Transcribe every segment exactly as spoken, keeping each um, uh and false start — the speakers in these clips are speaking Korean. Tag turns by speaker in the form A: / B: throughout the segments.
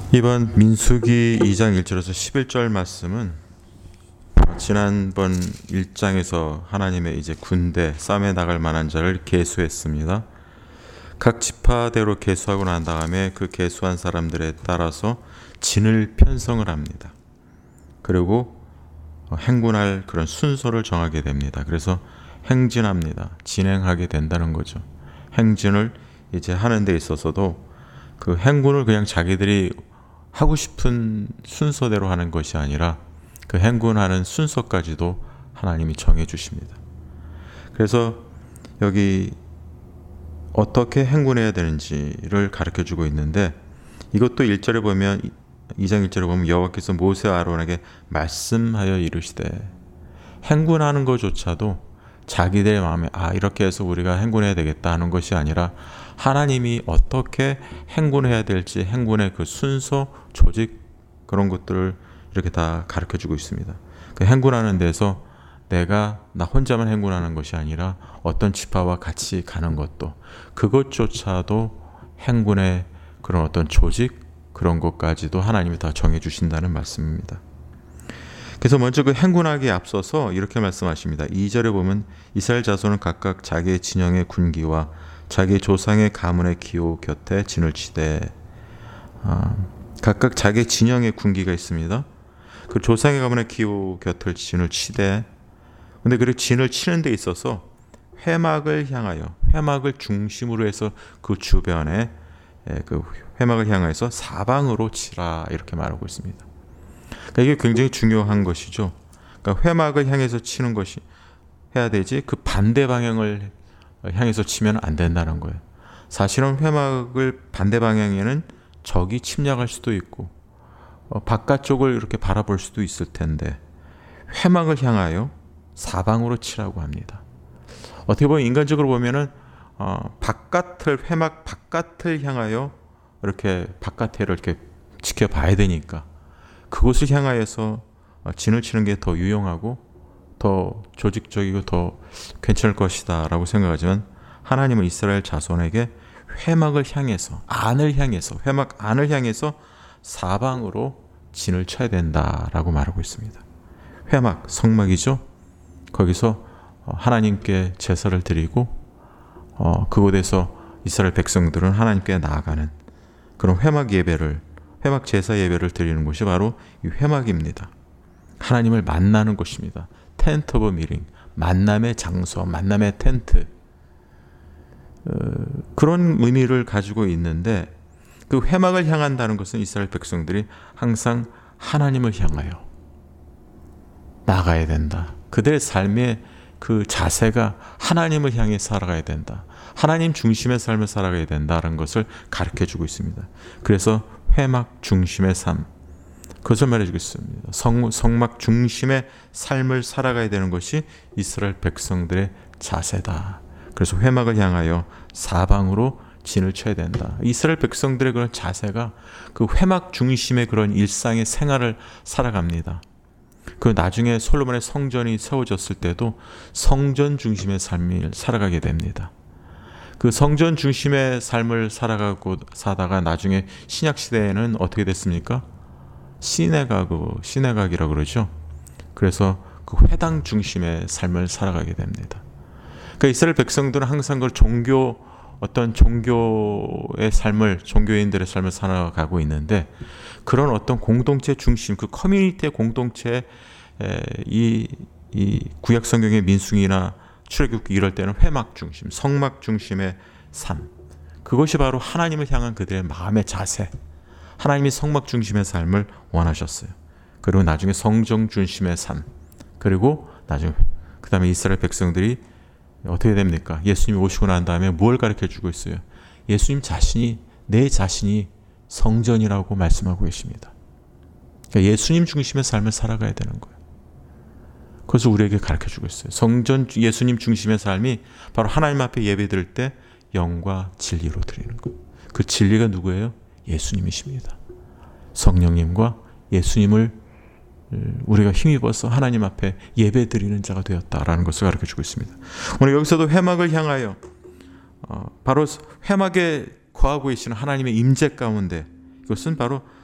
A: 이번 민수기 이 장 일 절에서 십일 절 말씀은 지난번 일 장에서 하나님의 이제 군대 싸움에 나갈 만한 자를 계수했습니다. 각 지파대로 계수하고 난 다음에 그 계수한 사람들에 따라서 진을 편성을 합니다. 그리고 행군할 그런 순서를 정하게 됩니다. 그래서 행진합니다. 진행하게 된다는 거죠. 행진을 이제 하는 데 있어서도 그 행군을 그냥 자기들이 하고 싶은 순서대로 하는 것이 아니라 그 행군하는 순서까지도 하나님이 정해 주십니다. 그래서 여기 어떻게 행군해야 되는지를 가르쳐 주고 있는데, 이것도 일 절에 보면, 이 장 일 절에 보면 여호와께서 모세와 아론에게 말씀하여 이르시되, 행군하는 것조차도 자기들의 마음에 아 이렇게 해서 우리가 행군해야 되겠다 하는 것이 아니라 하나님이 어떻게 행군해야 될지 행군의 그 순서, 조직, 그런 것들을 이렇게 다 가르쳐 주고 있습니다. 그 행군하는 데서 내가 나 혼자만 행군하는 것이 아니라 어떤 지파와 같이 가는 것도, 그것조차도 행군의 그런 어떤 조직, 그런 것까지도 하나님이 다 정해 주신다는 말씀입니다. 그래서 먼저 그 행군하기에 앞서서 이렇게 말씀하십니다. 이 절에 보면 이스라엘 자손은 각각 자기의 진영의 군기와 자기 조상의 가문의 기호 곁에 진을 치되, 아, 각각 자기 진영의 군기가 있습니다. 그 조상의 가문의 기호 곁을 진을 치되, 근데 그 진을 치는 데 있어서 회막을 향하여, 회막을 중심으로 해서 그 주변에 그 회막을 향해서 사방으로 치라, 이렇게 말하고 있습니다. 그러니까 이게 굉장히 중요한 것이죠. 그러니까 회막을 향해서 치는 것이 해야 되지, 그 반대 방향을 향해서 치면 안 된다는 거예요. 사실은 회막을 반대 방향에는 적이 침략할 수도 있고 어, 바깥쪽을 이렇게 바라볼 수도 있을 텐데 회막을 향하여 사방으로 치라고 합니다. 어떻게 보면 인간적으로 보면은 어, 바깥을, 회막 바깥을 향하여 이렇게 바깥에를 이렇게 지켜봐야 되니까 그곳을 향하여서 진을 치는 게 더 유용하고 더 조직적이고 더 괜찮을 것이다 라고 생각하지만, 하나님은 이스라엘 자손에게 회막을 향해서, 안을 향해서, 회막 안을 향해서 사방으로 진을 쳐야 된다라고 말하고 있습니다. 회막, 성막이죠. 거기서 하나님께 제사를 드리고 어, 그곳에서 이스라엘 백성들은 하나님께 나아가는 그런 회막 예배를, 회막 제사 예배를 드리는 곳이 바로 이 회막입니다. 하나님을 만나는 곳입니다. 텐트 오브 미팅, 만남의 장소, 만남의 텐트. 어, 그런 의미를 가지고 있는데, 그 회막을 향한다는 것은 이스라엘 백성들이 항상 하나님을 향하여 나가야 된다. 그들의 삶의 그 자세가 하나님을 향해 살아가야 된다. 하나님 중심의 삶을 살아가야 된다는 것을 가르쳐 주고 있습니다. 그래서 회막 중심의 삶, 그것을 말해주고 있습니다. 성, 성막 중심의 삶을 살아가야 되는 것이 이스라엘 백성들의 자세다. 그래서 회막을 향하여 사방으로 진을 쳐야 된다. 이스라엘 백성들의 그런 자세가 그 회막 중심의 그런 일상의 생활을 살아갑니다. 그 나중에 솔로몬의 성전이 세워졌을 때도 성전 중심의 삶을 살아가게 됩니다. 그 성전 중심의 삶을 살아가고 사다가 나중에 신약 시대에는 어떻게 됐습니까? 시내가고, 시내각이라고 그러죠. 그래서 그 회당 중심의 삶을 살아가게 됩니다. 그러니까 이스라엘 백성들은 항상 그 종교, 어떤 종교의 삶을, 종교인들의 삶을 살아가고 있는데, 그런 어떤 공동체 중심, 그 커뮤니티의 공동체, 이, 이 구약 성경의 민수기나 출애굽기 이럴 때는 회막 중심, 성막 중심의 삶, 그것이 바로 하나님을 향한 그들의 마음의 자세, 하나님이 성막 중심의 삶을 원하셨어요. 그리고 나중에 성전 중심의 삶, 그리고 나중에 그 다음에 이스라엘 백성들이 어떻게 됩니까? 예수님이 오시고 난 다음에 뭘 가르쳐 주고 있어요? 예수님 자신이, 내 자신이 성전이라고 말씀하고 계십니다. 그러니까 예수님 중심의 삶을 살아가야 되는 거예요. 그래서 우리에게 가르쳐 주고 있어요. 성전, 예수님 중심의 삶이 바로 하나님 앞에 예배 드릴 때 영과 진리로 드리는 거예요. 그 진리가 누구예요? 예수님이십니다. 성령님과 예수님을 우리가 힘입어서 하나님 앞에 예배 드리는 자가 되었다라는 것을 가르쳐 주고 있습니다. 오늘 여기서도 회막을 향하여 어, 바로 회막에 거하고 계시는 하나님의 임재 가운데, 이것은 바로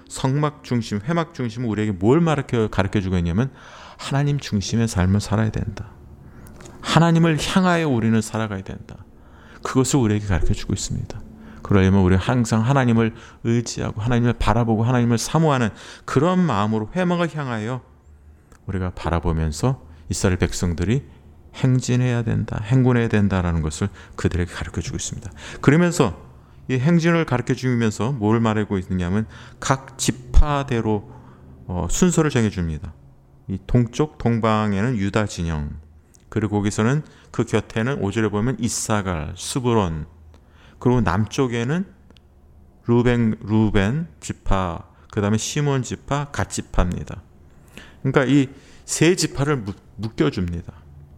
A: 성막 중심, 회막 중심은 우리에게 뭘 가르쳐 주고 있냐면 하나님 중심의 삶을 살아야 된다. 하나님을 향하여 우리는 살아가야 된다. 그것을 우리에게 가르쳐 주고 있습니다. 그러려면 우리는 항상 하나님을 의지하고 하나님을 바라보고 하나님을 사모하는 그런 마음으로 회막을 향하여 우리가 바라보면서 이스라엘 백성들이 행진해야 된다, 행군해야 된다라는 것을 그들에게 가르쳐 주고 있습니다. 그러면서 이 행진을 가르쳐 주면서 뭘 말하고 있느냐면 각 지파대로 어, 순서를 정해줍니다. 이 동쪽 동방에는 유다 진영, 그리고 거기서는 그 곁에는 오 절에 보면 이사갈, 스브론, 그리고 남쪽에는 루벤, 루벤 지파, 그 다음에 시몬 지파, 갓 지파입니다. 그러니까 이 세 지파를 묶여줍니다.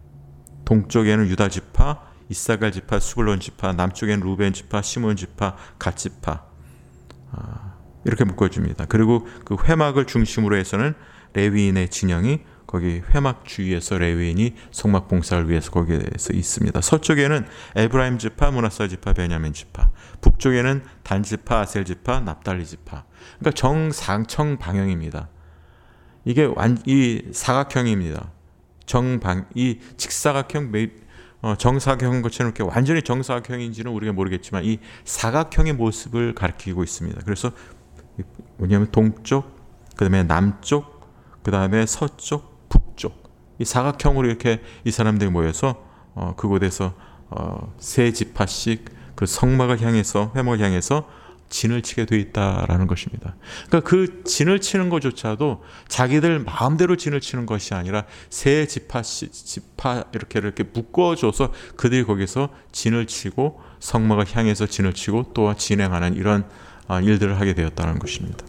A: 동쪽에는 유다 지파, 이사갈 지파, 스불론 지파, 남쪽에는 루벤 지파, 시몬 지파, 갓 지파, 아, 이렇게 묶어줍니다. 그리고 그 회막을 중심으로 해서는 레위인의 진영이 거기 회막 주위에서 레위인이 성막 봉사를 위해서 거기에서 있습니다. 서쪽에는 에브라임 지파, 므낫세 지파, 베냐민 지파, 북쪽에는 단 지파, 아셀 지파, 납달리 지파. 그러니까 정상청 방향입니다. 이게 완, 이 사각형입니다. 정방, 이 직사각형, 어, 정사각형 것처럼 이렇게 완전히 정사각형인지는 우리가 모르겠지만 이 사각형의 모습을 가리키고 있습니다. 그래서 뭐냐면 동쪽, 그 다음에 남쪽, 그 다음에 서쪽, 북쪽, 이 사각형으로 이렇게 이 사람들이 모여서 어, 그곳에서 어, 세 지파씩 그 성막을 향해서, 회막을 향해서 진을 치게 돼 있다라는 것입니다. 그러니까 그 진을 치는 것조차도 자기들 마음대로 진을 치는 것이 아니라 세 지파씩, 지파 이렇게 이렇게 묶어줘서 그들이 거기서 진을 치고 성막을 향해서 진을 치고 또 진행하는 이런 일들을 하게 되었다는 것입니다.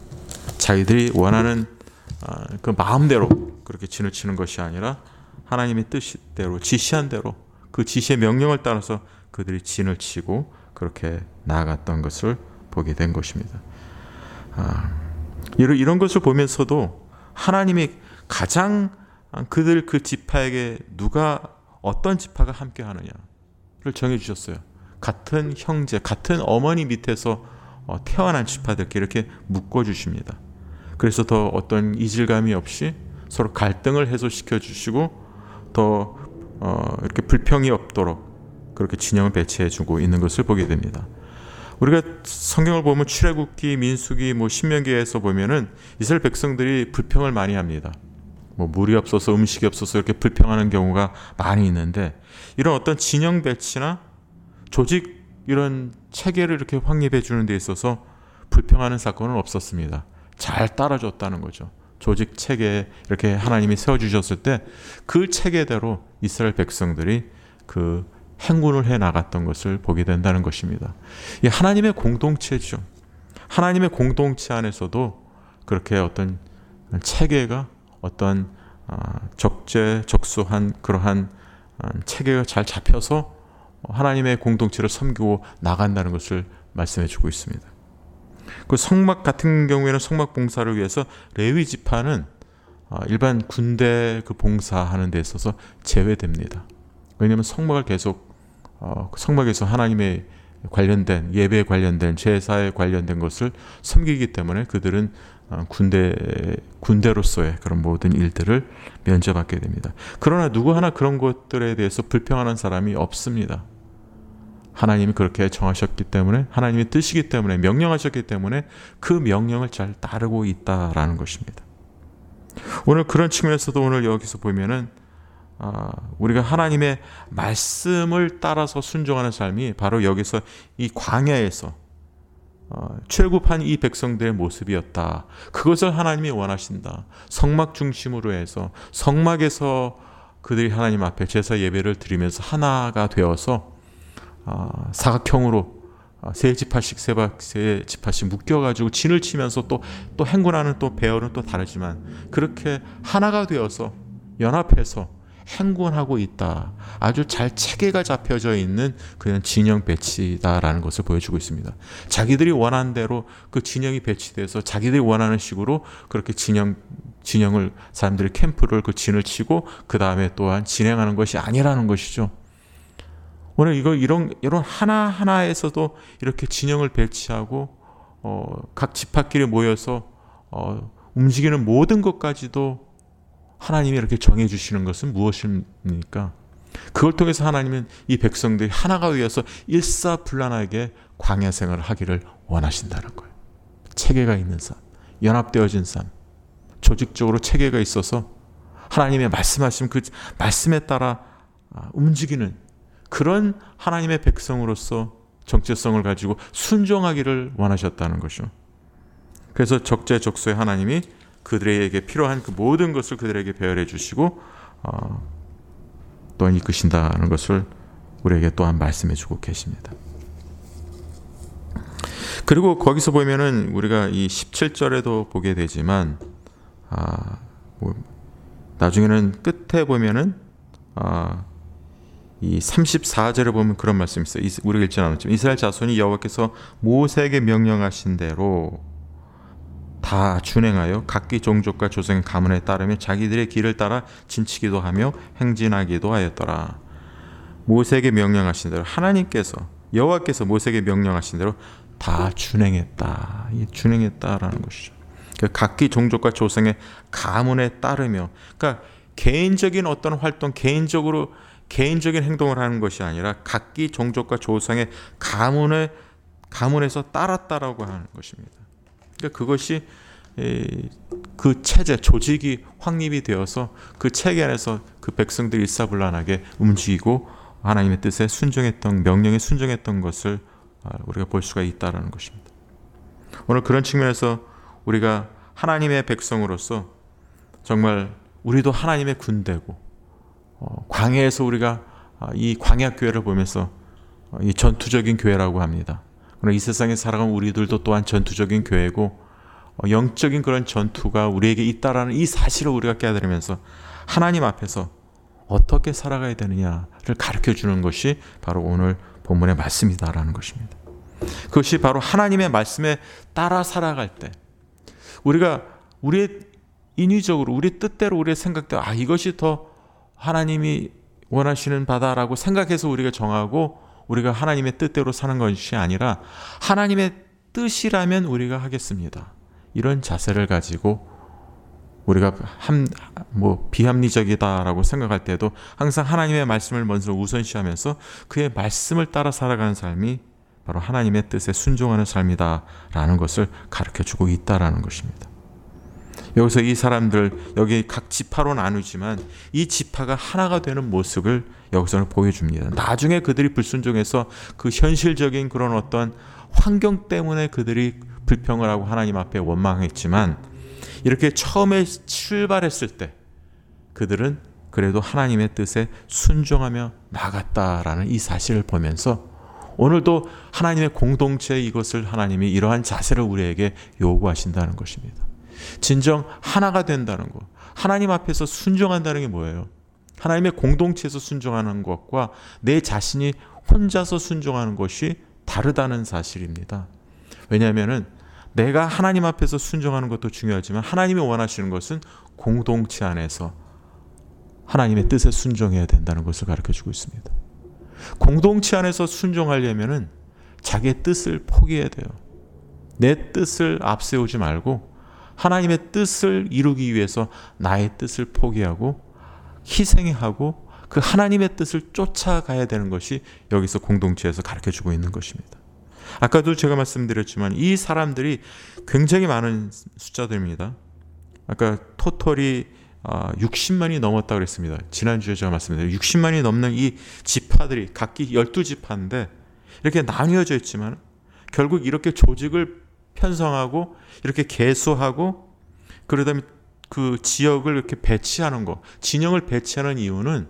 A: 자기들이 원하는 그 마음대로 그렇게 진을 치는 것이 아니라 하나님의 뜻대로, 지시한 대로, 그 지시의 명령을 따라서 그들이 진을 치고 그렇게 나아갔던 것을 보게 된 것입니다. 아, 이런, 이런 것을 보면서도 하나님이 가장 그들 그 지파에게 누가 어떤 지파가 함께 하느냐를 정해주셨어요. 같은 형제, 같은 어머니 밑에서 태어난 지파들께 이렇게 묶어주십니다. 그래서 더 어떤 이질감이 없이 서로 갈등을 해소시켜 주시고 더 어, 이렇게 불평이 없도록 그렇게 진영을 배치해 주고 있는 것을 보게 됩니다. 우리가 성경을 보면 출애굽기, 민수기, 뭐 신명기에서 보면은 이스라엘 백성들이 불평을 많이 합니다. 뭐 물이 없어서 음식이 없어서 이렇게 불평하는 경우가 많이 있는데 이런 어떤 진영 배치나 조직 이런 체계를 이렇게 확립해 주는 데 있어서 불평하는 사건은 없었습니다. 잘 따라줬다는 거죠. 조직 체계에 이렇게 하나님이 세워주셨을 때 그 체계대로 이스라엘 백성들이 그 행군을 해 나갔던 것을 보게 된다는 것입니다. 이 하나님의 공동체죠. 하나님의 공동체 안에서도 그렇게 어떤 체계가 어떤 적재적소한 그러한 체계가 잘 잡혀서 하나님의 공동체를 섬기고 나간다는 것을 말씀해 주고 있습니다. 그 성막 같은 경우에는 성막 봉사를 위해서 레위 지파는 일반 군대 그 봉사하는 데 있어서 제외됩니다. 왜냐하면 성막을 계속 어, 성막에서 하나님의 관련된 예배에 관련된 제사에 관련된 것을 섬기기 때문에 그들은 어, 군대 군대로서의 그런 모든 일들을 면제받게 됩니다. 그러나 누구 하나 그런 것들에 대해서 불평하는 사람이 없습니다. 하나님이 그렇게 정하셨기 때문에 하나님의 뜻이기 때문에 명령하셨기 때문에 그 명령을 잘 따르고 있다라는 것입니다. 오늘 그런 측면에서도 오늘 여기서 보면은 아, 우리가 하나님의 말씀을 따라서 순종하는 삶이 바로 여기서 이 광야에서 어, 출애굽한 이 백성들의 모습이었다. 그것을 하나님이 원하신다. 성막 중심으로 해서 성막에서 그들이 하나님 앞에 제사 예배를 드리면서 하나가 되어서 어, 사각형으로 세 지파씩 세, 세 지파씩 묶여가지고 진을 치면서 또, 또 행군하는 또 배열은 또 다르지만 그렇게 하나가 되어서 연합해서 행군하고 있다. 아주 잘 체계가 잡혀져 있는 그런 진영 배치다라는 것을 보여주고 있습니다. 자기들이 원하는 대로 그 진영이 배치돼서 자기들이 원하는 식으로 그렇게 진영 진영을 사람들이 캠프를 그 진을 치고 그 다음에 또한 진행하는 것이 아니라는 것이죠. 오늘 이거 이런 이런 하나 하나에서도 이렇게 진영을 배치하고 어, 각 지파끼리 모여서 어, 움직이는 모든 것까지도 하나님이 이렇게 정해주시는 것은 무엇입니까? 그걸 통해서 하나님은 이 백성들이 하나가 되어서 일사불란하게 광야 생활을 하기를 원하신다는 거예요. 체계가 있는 삶, 연합되어진 삶, 조직적으로 체계가 있어서 하나님의 말씀하신 그 말씀에 따라 움직이는 그런 하나님의 백성으로서 정체성을 가지고 순종하기를 원하셨다는 것이죠. 그래서 적재적소에 하나님이 그들에게 필요한 그 모든 것을 그들에게 배열해 주시고 어, 또한 이끄신다는 것을 우리에게 또한 말씀해 주고 계십니다. 그리고 거기서 보면은 우리가 이 십칠 절에도 보게 되지만 아, 뭐, 나중에는 끝에 보면은 아, 이 삼십사 절에 보면 그런 말씀이 있어요. 우리가 읽지 않았지만 이스라엘 자손이 여호와께서 모세에게 명령하신 대로 다 준행하여 각기 종족과 조상의 가문에 따르며 자기들의 길을 따라 진치기도 하며 행진하기도 하였더라. 모세에게 명령하신 대로 하나님께서 여호와께서 모세에게 명령하신 대로 다 준행했다. 이 준행했다라는 것이죠. 각기 종족과 조상의 가문에 따르며, 그러니까 개인적인 어떤 활동, 개인적으로 개인적인 행동을 하는 것이 아니라 각기 종족과 조상의 가문에 가문에서 따랐다라고 하는 것입니다. 그러니까 그것이 그 체제, 조직이 확립이 되어서 그 체계 안에서 그 백성들이 일사불란하게 움직이고 하나님의 뜻에 순종했던, 명령에 순종했던 것을 우리가 볼 수가 있다는 것입니다. 오늘 그런 측면에서 우리가 하나님의 백성으로서 정말 우리도 하나님의 군대고 광야에서 우리가 이 광야교회를 보면서 이 전투적인 교회라고 합니다. 그러나 이 세상에 살아가는 우리들도 또한 전투적인 교회고 영적인 그런 전투가 우리에게 있다라는 이 사실을 우리가 깨달으면서 하나님 앞에서 어떻게 살아가야 되느냐를 가르쳐주는 것이 바로 오늘 본문의 말씀이다라는 것입니다. 그것이 바로 하나님의 말씀에 따라 살아갈 때 우리가 우리의 인위적으로 우리 뜻대로 우리의 생각대로 아 이것이 더 하나님이 원하시는 바다라고 생각해서 우리가 정하고 우리가 하나님의 뜻대로 사는 것이 아니라 하나님의 뜻이라면 우리가 하겠습니다. 이런 자세를 가지고 우리가 함, 뭐 비합리적이다라고 생각할 때도 항상 하나님의 말씀을 먼저 우선시하면서 그의 말씀을 따라 살아가는 삶이 바로 하나님의 뜻에 순종하는 삶이다라는 것을 가르쳐주고 있다라는 것입니다. 여기서 이 사람들 여기 각 지파로 나누지만 이 지파가 하나가 되는 모습을 여기서는 보여줍니다. 나중에 그들이 불순종해서 그 현실적인 그런 어떤 환경 때문에 그들이 불평을 하고 하나님 앞에 원망했지만 이렇게 처음에 출발했을 때 그들은 그래도 하나님의 뜻에 순종하며 나갔다라는 이 사실을 보면서 오늘도 하나님의 공동체 이것을 하나님이 이러한 자세를 우리에게 요구하신다는 것입니다. 진정 하나가 된다는 것, 하나님 앞에서 순종한다는 게 뭐예요? 하나님의 공동체에서 순종하는 것과 내 자신이 혼자서 순종하는 것이 다르다는 사실입니다. 왜냐하면 내가 하나님 앞에서 순종하는 것도 중요하지만 하나님이 원하시는 것은 공동체 안에서 하나님의 뜻에 순종해야 된다는 것을 가르쳐주고 있습니다. 공동체 안에서 순종하려면 자기의 뜻을 포기해야 돼요. 내 뜻을 앞세우지 말고 하나님의 뜻을 이루기 위해서 나의 뜻을 포기하고 희생하고 그 하나님의 뜻을 쫓아가야 되는 것이 여기서 공동체에서 가르쳐주고 있는 것입니다. 아까도 제가 말씀드렸지만 이 사람들이 굉장히 많은 숫자들입니다. 아까 토털이 육십만이 넘었다고 그랬습니다. 지난주에 제가 말씀드렸는데 육십만이 넘는 이 지파들이 각기 열두 지파인데 이렇게 나뉘어져 있지만 결국 이렇게 조직을 편성하고 이렇게 개수하고 그러다 보면 그 지역을 이렇게 배치하는 거, 진영을 배치하는 이유는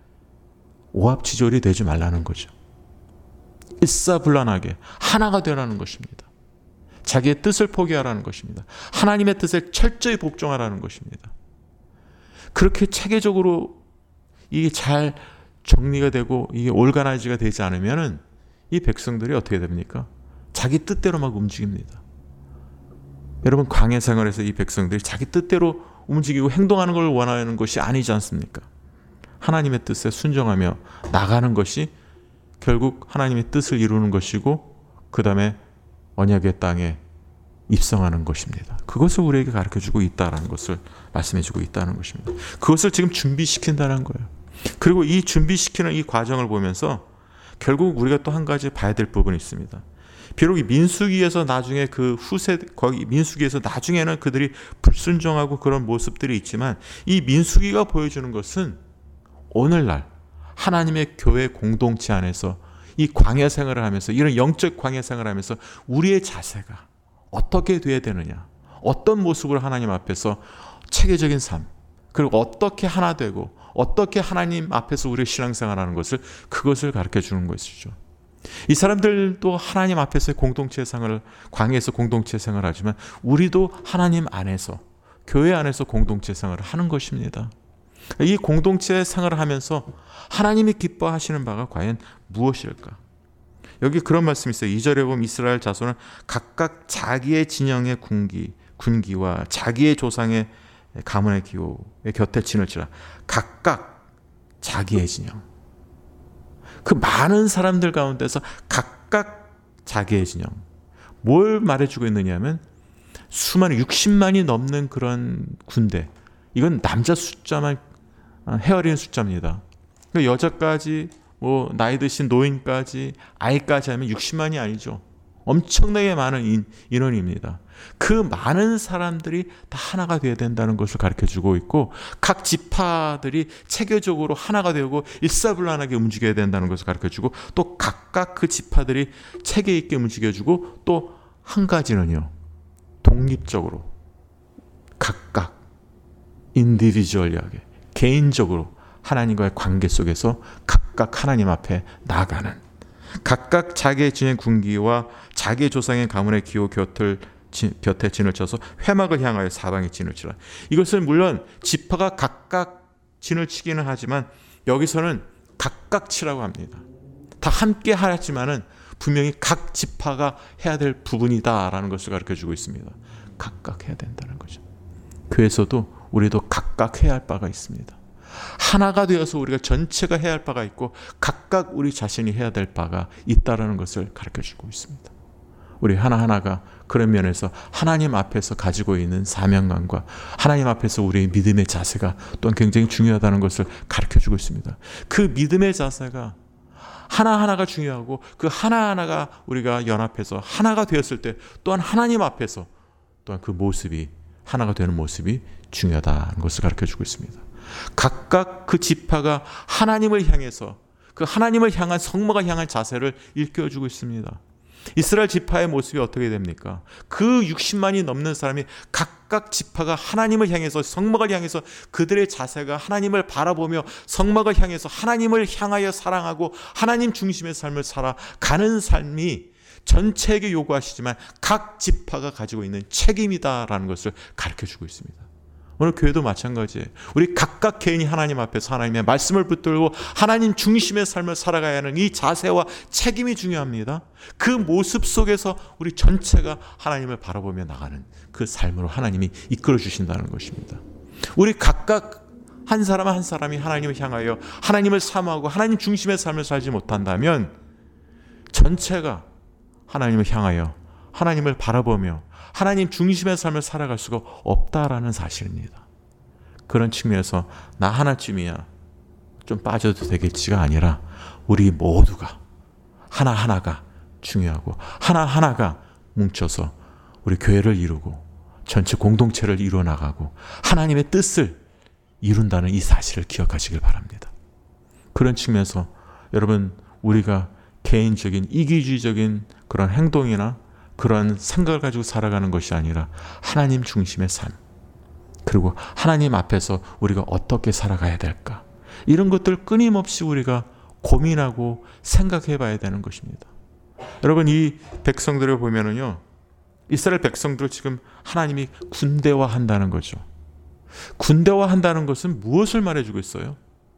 A: 오합지졸이 되지 말라는 거죠. 일사불란하게 하나가 되라는 것입니다. 자기의 뜻을 포기하라는 것입니다. 하나님의 뜻에 철저히 복종하라는 것입니다. 그렇게 체계적으로 이게 잘 정리가 되고 이게 올가나이즈가 되지 않으면은 이 백성들이 어떻게 됩니까? 자기 뜻대로 막 움직입니다. 여러분 광야 생활에서 이 백성들이 자기 뜻대로 움직이고 행동하는 걸 원하는 것이 아니지 않습니까? 하나님의 뜻에 순종하며 나가는 것이 결국 하나님의 뜻을 이루는 것이고 그 다음에 언약의 땅에 입성하는 것입니다. 그것을 우리에게 가르쳐주고 있다는 것을 말씀해주고 있다는 것입니다. 그것을 지금 준비시킨다는 거예요. 그리고 이 준비시키는 이 과정을 보면서 결국 우리가 또 한 가지 봐야 될 부분이 있습니다. 비록 이 민수기에서 나중에 그 후세, 거기 민수기에서 나중에는 그들이 불순종하고 그런 모습들이 있지만, 이 민수기가 보여주는 것은 오늘날 하나님의 교회 공동체 안에서 이 광야 생활을 하면서, 이런 영적 광야 생활을 하면서 우리의 자세가 어떻게 돼야 되느냐, 어떤 모습으로 하나님 앞에서 체계적인 삶, 그리고 어떻게 하나 되고 어떻게 하나님 앞에서 우리의 신앙생활하는 것을, 그것을 가르쳐 주는 것이죠. 이 사람들도 하나님 앞에서 공동체 생활을, 광야에서 공동체 생활을 하지만 우리도 하나님 안에서, 교회 안에서 공동체 생활을 하는 것입니다. 이 공동체 생활을 하면서 하나님이 기뻐하시는 바가 과연 무엇일까? 여기 그런 말씀이 있어요. 이 절에 보면 이스라엘 자손은 각각 자기의 진영의 군기, 군기와 자기의 조상의 가문의 기호의 곁에 진을지라. 각각 자기의 진영. 그 많은 사람들 가운데서 각각 자기의 진영. 뭘 말해주고 있느냐 하면, 수많은 육십만이 넘는 그런 군대, 이건 남자 숫자만 헤아리는 숫자입니다. 여자까지, 뭐 나이 드신 노인까지, 아이까지 하면 육십만이 아니죠. 엄청나게 많은 인, 인원입니다. 그 많은 사람들이 다 하나가 되어야 된다는 것을 가르쳐주고 있고, 각 지파들이 체계적으로 하나가 되고 일사불란하게 움직여야 된다는 것을 가르쳐주고, 또 각각 그 지파들이 체계 있게 움직여주고, 또 한 가지는요, 독립적으로 각각 인디비주얼하게 개인적으로 하나님과의 관계 속에서 각각 하나님 앞에 나아가는, 각각 자기의 진의 군기와 자기의 조상의 가문의 기호 곁을 진, 곁에 진을 쳐서 회막을 향하여 사방에 진을 치라. 이것은 물론 지파가 각각 진을 치기는 하지만 여기서는 각각 치라고 합니다. 다 함께 하지만은 분명히 각 지파가 해야 될 부분이다라는 것을 가르쳐주고 있습니다. 각각 해야 된다는 거죠. 교회에서도 우리도 각각 해야 할 바가 있습니다. 하나가 되어서 우리가 전체가 해야 할 바가 있고, 각각 우리 자신이 해야 될 바가 있다라는 것을 가르쳐주고 있습니다. 우리 하나하나가 그런 면에서 하나님 앞에서 가지고 있는 사명감과 하나님 앞에서 우리의 믿음의 자세가 또한 굉장히 중요하다는 것을 가르쳐주고 있습니다. 그 믿음의 자세가 하나하나가 중요하고, 그 하나하나가 우리가 연합해서 하나가 되었을 때 또한 하나님 앞에서 또한 그 모습이, 하나가 되는 모습이 중요하다는 것을 가르쳐주고 있습니다. 각각 그 지파가 하나님을 향해서, 그 하나님을 향한, 성모가 향한 자세를 일깨워주고 있습니다. 이스라엘 지파의 모습이 어떻게 됩니까? 그 육십만이 넘는 사람이 각각 지파가 하나님을 향해서, 성막을 향해서 그들의 자세가 하나님을 바라보며 성막을 향해서 하나님을 향하여 사랑하고 하나님 중심의 삶을 살아가는 삶이 전체에게 요구하시지만 각 지파가 가지고 있는 책임이다라는 것을 가르쳐주고 있습니다. 오늘 교회도 마찬가지예요. 우리 각각 개인이 하나님 앞에서 하나님의 말씀을 붙들고 하나님 중심의 삶을 살아가야 하는 이 자세와 책임이 중요합니다. 그 모습 속에서 우리 전체가 하나님을 바라보며 나가는 그 삶으로 하나님이 이끌어 주신다는 것입니다. 우리 각각 한 사람 한 사람이 하나님을 향하여 하나님을 사모하고 하나님 중심의 삶을 살지 못한다면 전체가 하나님을 향하여 하나님을 바라보며 하나님 중심의 삶을 살아갈 수가 없다라는 사실입니다. 그런 측면에서 나 하나쯤이야 좀 빠져도 되겠지가 아니라 우리 모두가 하나하나가 중요하고 하나하나가 뭉쳐서 우리 교회를 이루고 전체 공동체를 이루어 나가고 하나님의 뜻을 이룬다는 이 사실을 기억하시길 바랍니다. 그런 측면에서 여러분, 우리가 개인적인 이기주의적인 그런 행동이나 그런 생각을 가지고 살아가는 것이 아니라 하나님 중심의 삶, 그리고 하나님 앞에서 우리가 어떻게 살아가야 될까, 이런 것들 끊임없이 우리가 고민하고 생각해 봐야 되는 것입니다. 여러분, 이 백성들을 보면은요, 이스라엘 백성들을 지금 하나님이 군대화한다는 거죠. 군대화한다는 것은 무엇을 말해주고 있어요?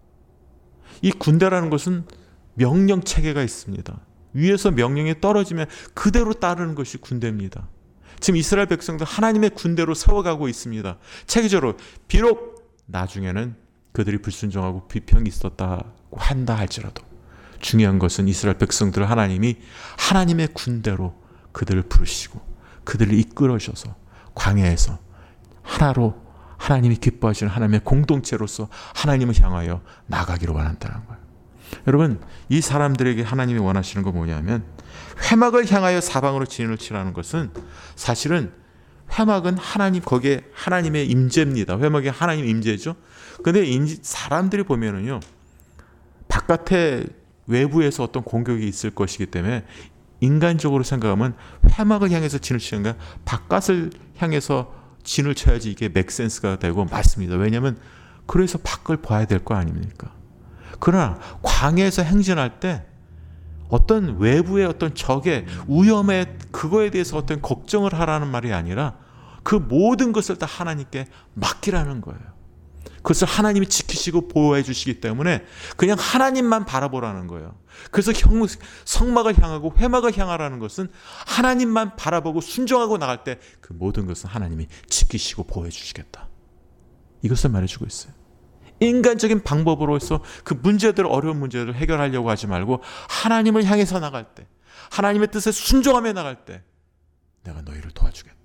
A: 이 군대라는 것은 명령 체계가 있습니다. 위에서 명령이 떨어지면 그대로 따르는 것이 군대입니다. 지금 이스라엘 백성들 하나님의 군대로 세워가고 있습니다. 체계적으로. 비록 나중에는 그들이 불순종하고 비평이 있었다고 한다 할지라도 중요한 것은 이스라엘 백성들을 하나님이 하나님의 군대로 그들을 부르시고 그들을 이끌어줘서 광야에서 하나로 하나님이 기뻐하시는 하나님의 공동체로서 하나님을 향하여 나가기를 원한다는 거예요. 여러분, 이 사람들에게 하나님이 원하시는 건 뭐냐면 회막을 향하여 사방으로 진을 치라는 것은 사실은 회막은 하나님, 거기에 하나님의 임재입니다. 회막이 하나님 임재죠. 근데 사람들이 보면은요, 바깥에 외부에서 어떤 공격이 있을 것이기 때문에 인간적으로 생각하면 회막을 향해서 진을 치는 게 바깥을 향해서 진을 쳐야지 이게 맥센스가 되고 맞습니다. 왜냐하면 그래서 밖을 봐야 될 거 아닙니까? 그러나 광야에서 행진할 때 어떤 외부의 어떤 적의 위험에 그거에 대해서 어떤 걱정을 하라는 말이 아니라 그 모든 것을 다 하나님께 맡기라는 거예요. 그것을 하나님이 지키시고 보호해 주시기 때문에 그냥 하나님만 바라보라는 거예요. 그래서 성막을 향하고 회막을 향하라는 것은 하나님만 바라보고 순종하고 나갈 때 그 모든 것은 하나님이 지키시고 보호해 주시겠다. 이것을 말해주고 있어요. 인간적인 방법으로서 그 문제들, 어려운 문제들을 해결하려고 하지 말고 하나님을 향해서 나갈 때, 하나님의 뜻에 순종하며 나갈 때 내가 너희를 도와주겠다.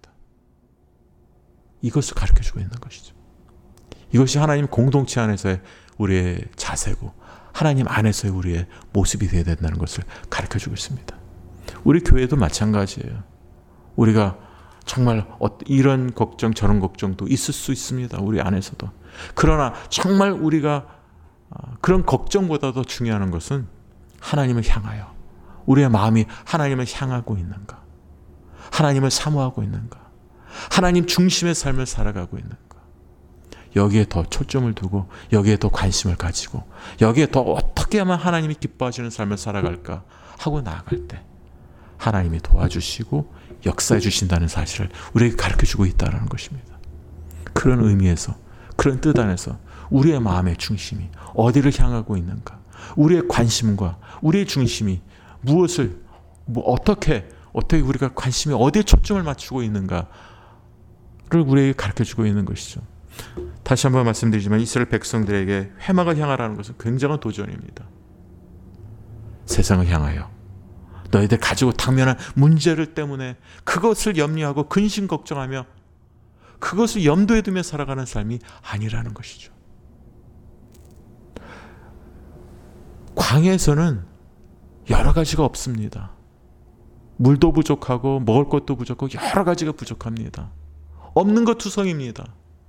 A: 이것을 가르쳐주고 있는 것이죠. 이것이 하나님 공동체 안에서의 우리의 자세고 하나님 안에서의 우리의 모습이 되어야 된다는 것을 가르쳐주고 있습니다. 우리 교회도 마찬가지예요. 우리가 정말 이런 걱정 저런 걱정도 있을 수 있습니다. 우리 안에서도. 그러나 정말 우리가 그런 걱정보다도 중요한 것은 하나님을 향하여 우리의 마음이 하나님을 향하고 있는가, 하나님을 사모하고 있는가, 하나님 중심의 삶을 살아가고 있는가, 여기에 더 초점을 두고 여기에 더 관심을 가지고 여기에 더 어떻게 하면 하나님이 기뻐하시는 삶을 살아갈까 하고 나아갈 때 하나님이 도와주시고 역사해 주신다는 사실을 우리에게 가르쳐주고 있다는 것입니다. 그런 의미에서, 그런 뜻 안에서 우리의 마음의 중심이 어디를 향하고 있는가, 우리의 관심과 우리의 중심이 무엇을, 뭐 어떻게 어떻게 우리가 관심이 어디에 초점을 맞추고 있는가를 우리에게 가르쳐주고 있는 것이죠. 다시 한번 말씀드리지만 이스라엘 백성들에게 회막을 향하라는 것은 굉장한 도전입니다. 세상을 향하여 너희들 가지고 당면한 문제를 때문에 그것을 염려하고 근심 걱정하며 그것을 염두에 두며 살아가는 삶이 아니라는 것이죠. 광야에서는 여러 가지가 없습니다. 물도 부족하고 먹을 것도 부족하고 여러 가지가 부족합니다. 없는 것 투성입니다.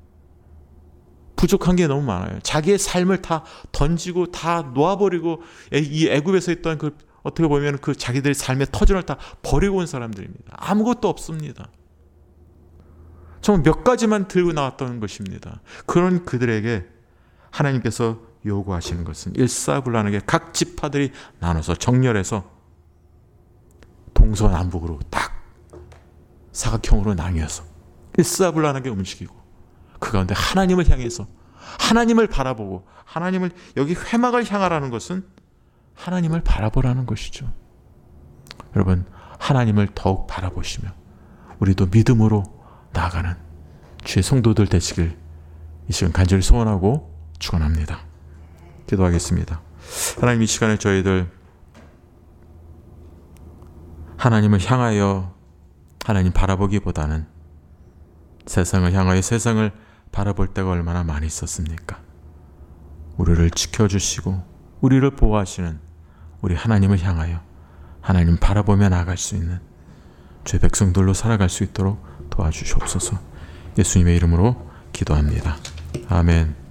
A: 부족한 게 너무 많아요. 자기의 삶을 다 던지고 다 놓아버리고 이 애굽에서 있던 그 어떻게 보면 그 자기들의 삶의 터전을 다 버리고 온 사람들입니다. 아무것도 없습니다. 정말 몇 가지만 들고 나왔던 것입니다. 그런 그들에게 하나님께서 요구하시는 것은 일사불란하게 각 지파들이 나눠서 정렬해서 동서남북으로 딱 사각형으로 나뉘어서 일사불란하게 움직이고 그 가운데 하나님을 향해서 하나님을 바라보고 하나님을, 여기 회막을 향하라는 것은 하나님을 바라보라는 것이죠. 여러분, 하나님을 더욱 바라보시며 우리도 믿음으로 나아가는 주의 성도들 되시길 이 시간 간절히 소원하고 축원합니다. 기도하겠습니다. 하나님, 이 시간에 저희들 하나님을 향하여 하나님 바라보기보다는 세상을 향하여 세상을 바라볼 때가 얼마나 많이 있었습니까? 우리를 지켜주시고 우리를 보호하시는 우리 하나님을 향하여 하나님 바라보며 나아갈 수 있는 주의 백성들로 살아갈 수 있도록 도와주시옵소서. 예수님의 이름으로 기도합니다. 아멘.